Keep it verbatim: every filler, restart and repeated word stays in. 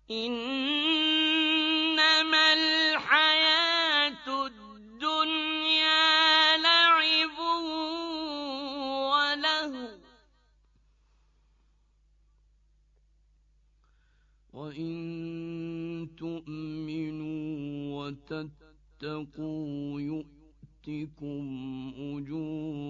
إنما الحياة الدنيا لعب ولهو وإن تؤمنوا وتتقوا يؤتكم أجوركم